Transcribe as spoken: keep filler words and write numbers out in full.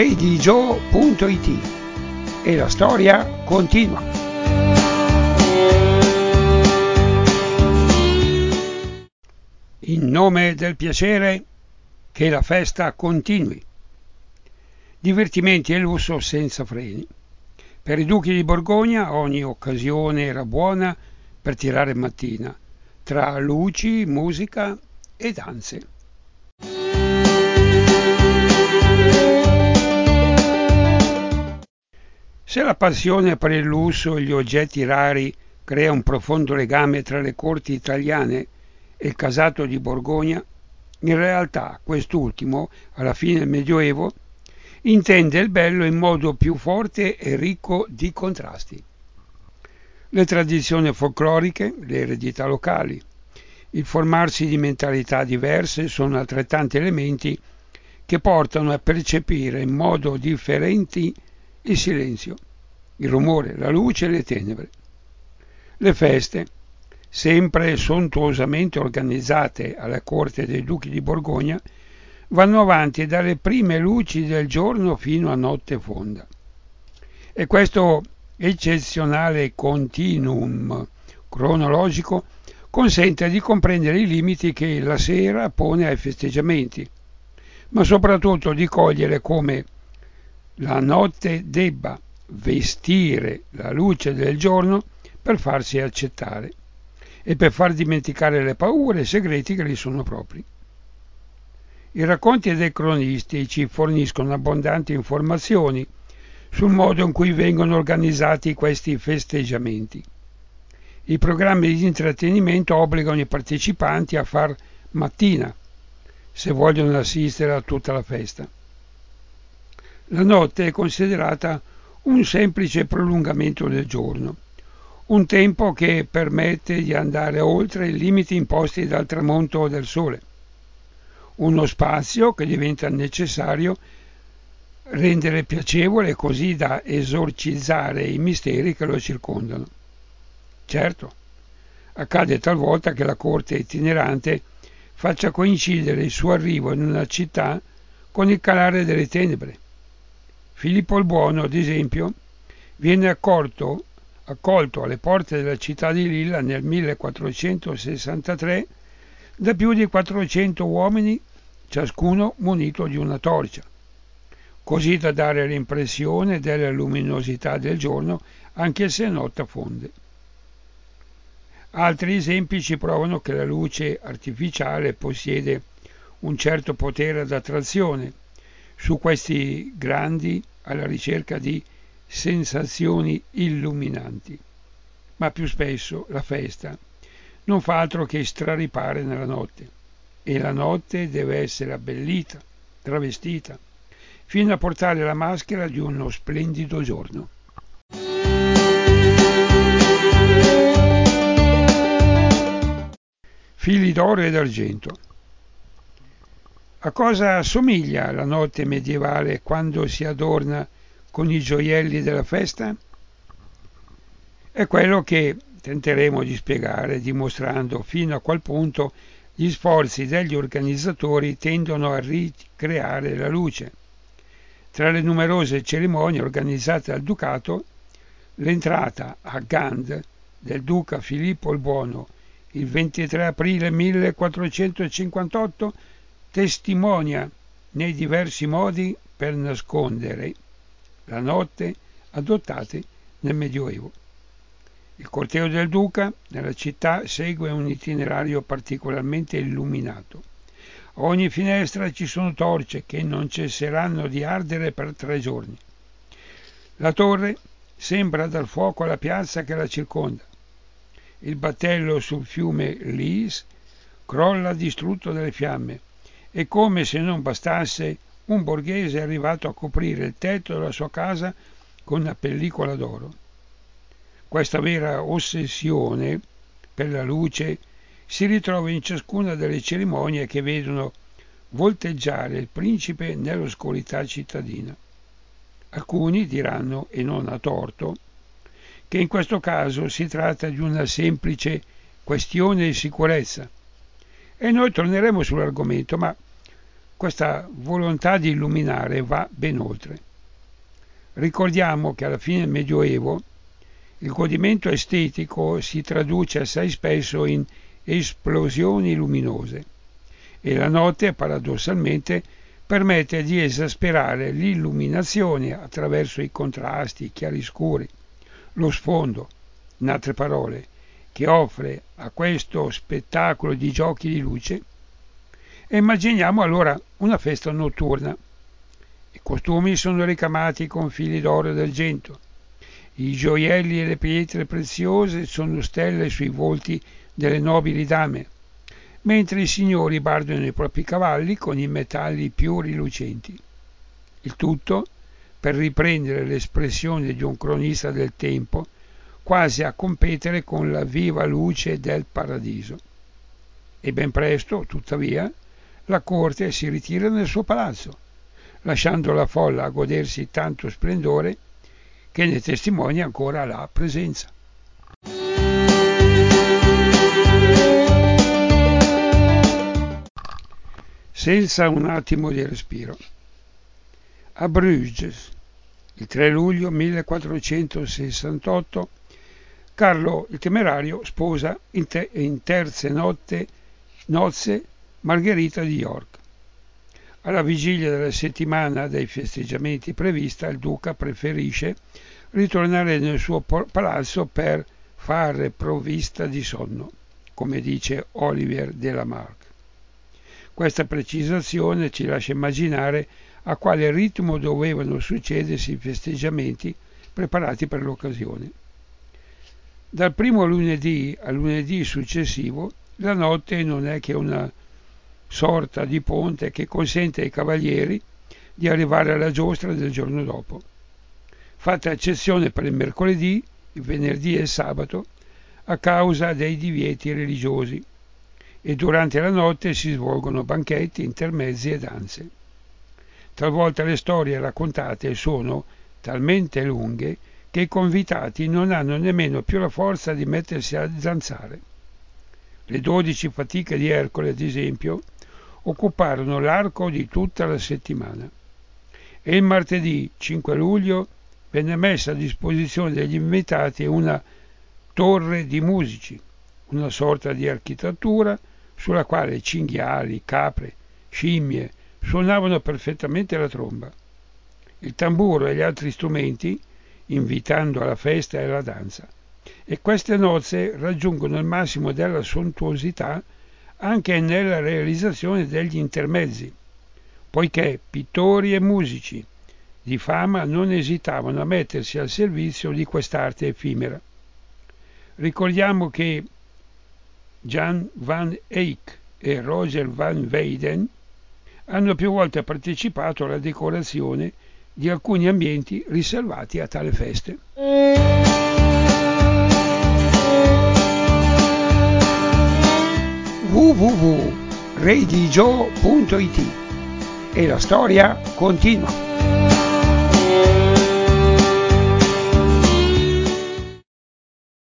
radio punto it e la storia continua. In nome del piacere, che la festa continui. Divertimenti e lusso senza freni. Per i duchi di Borgogna ogni occasione era buona per tirare mattina, tra luci, musica e danze. Se la passione per il lusso e gli oggetti rari crea un profondo legame tra le corti italiane e il casato di Borgogna, in realtà quest'ultimo, alla fine del Medioevo, intende il bello in modo più forte e ricco di contrasti. Le tradizioni folcloriche, le eredità locali, il formarsi di mentalità diverse sono altrettanti elementi che portano a percepire in modo differenti il silenzio, il rumore, la luce e le tenebre. Le feste, sempre sontuosamente organizzate alla corte dei duchi di Borgogna, vanno avanti dalle prime luci del giorno fino a notte fonda. E questo eccezionale continuum cronologico consente di comprendere i limiti che la sera pone ai festeggiamenti, ma soprattutto di cogliere come la notte debba vestire la luce del giorno per farsi accettare e per far dimenticare le paure e i segreti che gli sono propri. I racconti dei cronisti ci forniscono abbondanti informazioni sul modo in cui vengono organizzati questi festeggiamenti. I programmi di intrattenimento obbligano i partecipanti a far mattina se vogliono assistere a tutta la festa. La notte è considerata un semplice prolungamento del giorno, un tempo che permette di andare oltre i limiti imposti dal tramonto del sole, uno spazio che diventa necessario rendere piacevole così da esorcizzare i misteri che lo circondano. Certo, accade talvolta che la corte itinerante faccia coincidere il suo arrivo in una città con il calare delle tenebre. Filippo il Buono, ad esempio, viene accolto, accolto alle porte della città di Lilla nel millequattrocentosessantatré da più di quattrocento uomini, ciascuno munito di una torcia, così da dare l'impressione della luminosità del giorno anche se notte fonde. Altri esempi ci provano che la luce artificiale possiede un certo potere d'attrazione su questi grandi alla ricerca di sensazioni illuminanti. Ma più spesso la festa non fa altro che straripare nella notte, e la notte deve essere abbellita, travestita, fino a portare la maschera di uno splendido giorno. Fili d'oro ed argento. A cosa assomiglia la notte medievale quando si adorna con i gioielli della festa? È quello che tenteremo di spiegare, dimostrando fino a qual punto gli sforzi degli organizzatori tendono a ricreare la luce. Tra le numerose cerimonie organizzate dal Ducato, l'entrata a Gand del duca Filippo il Buono il ventitré aprile millequattrocentocinquantotto testimonia nei diversi modi per nascondere la notte adottati nel Medioevo. Il corteo del duca nella città segue un itinerario particolarmente illuminato. A ogni finestra ci sono torce che non cesseranno di ardere per tre giorni. La torre sembra dar fuoco alla piazza che la circonda. Il battello sul fiume Lys crolla distrutto dalle fiamme e, come se non bastasse, un borghese è arrivato a coprire il tetto della sua casa con una pellicola d'oro. Questa vera ossessione per la luce si ritrova in ciascuna delle cerimonie che vedono volteggiare il principe nell'oscurità cittadina. Alcuni diranno, e non a torto, che in questo caso si tratta di una semplice questione di sicurezza. E noi torneremo sull'argomento, ma questa volontà di illuminare va ben oltre. Ricordiamo che alla fine del Medioevo il godimento estetico si traduce assai spesso in esplosioni luminose e la notte paradossalmente permette di esasperare l'illuminazione attraverso i contrasti, i chiaroscuri, lo sfondo, in altre parole, che offre a questo spettacolo di giochi di luce. E immaginiamo allora una festa notturna. I costumi sono ricamati con fili d'oro e d'argento, i gioielli e le pietre preziose sono stelle sui volti delle nobili dame, mentre i signori bardano i propri cavalli con i metalli più rilucenti. Il tutto per riprendere l'espressione di un cronista del tempo, quasi a competere con la viva luce del paradiso. E ben presto, tuttavia, la corte si ritira nel suo palazzo, lasciando la folla a godersi tanto splendore che ne testimonia ancora la presenza. Senza un attimo di respiro. A Bruges, il tre luglio millequattrocentosessantotto, Carlo il Temerario sposa in, te- in terze notte, nozze Margherita di York. Alla vigilia della settimana dei festeggiamenti prevista, il duca preferisce ritornare nel suo palazzo per fare provvista di sonno, come dice Olivier de Lamarck. Questa precisazione ci lascia immaginare a quale ritmo dovevano succedersi i festeggiamenti preparati per l'occasione. Dal primo lunedì al lunedì successivo, la notte non è che una sorta di ponte che consente ai cavalieri di arrivare alla giostra del giorno dopo, fatta eccezione per il mercoledì, il venerdì e il sabato a causa dei divieti religiosi, e durante la notte si svolgono banchetti, intermezzi e danze. Talvolta le storie raccontate sono talmente lunghe che i convitati non hanno nemmeno più la forza di mettersi a zanzare. Le dodici fatiche di Ercole, ad esempio, occuparono l'arco di tutta la settimana, e il martedì cinque luglio venne messa a disposizione degli invitati una torre di musici, una sorta di architettura sulla quale cinghiali, capre, scimmie suonavano perfettamente la tromba, il tamburo e gli altri strumenti, invitando alla festa e alla danza. E queste nozze raggiungono il massimo della sontuosità anche nella realizzazione degli intermezzi, poiché pittori e musici di fama non esitavano a mettersi al servizio di quest'arte effimera. Ricordiamo che Jan van Eyck e Roger van Weyden hanno più volte partecipato alla decorazione di alcuni ambienti riservati a tale feste. w w w punto redigio punto it E la storia continua.